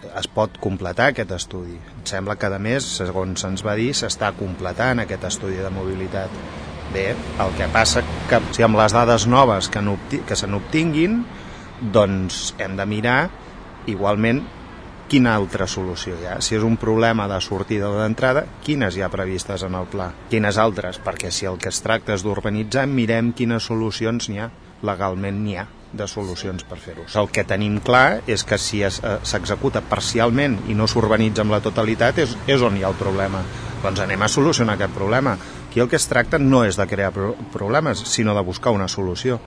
es pot completar aquest estudi. Em sembla que, a més, segons se'ns va dir, s'està completant aquest estudi de mobilitat. Bé, el que passa que si amb les dades noves que se n'obtinguin, doncs hem de mirar igualment quina altra solució hi ha. Si és un problema de sortida o d'entrada, quines hi ha previstes en el pla? Quines altres? Perquè si el que es tracta és d'urbanitzar, mirem quines solucions n'hi ha. Legalment n'hi ha de solucions per fer-ho. El que tenim clar és que si s'executa parcialment i no s'urbanitza amb la totalitat és on hi ha el problema. Doncs anem a solucionar aquest problema. Aquí el que es tracta no és de crear problemes, sinó de buscar una solució.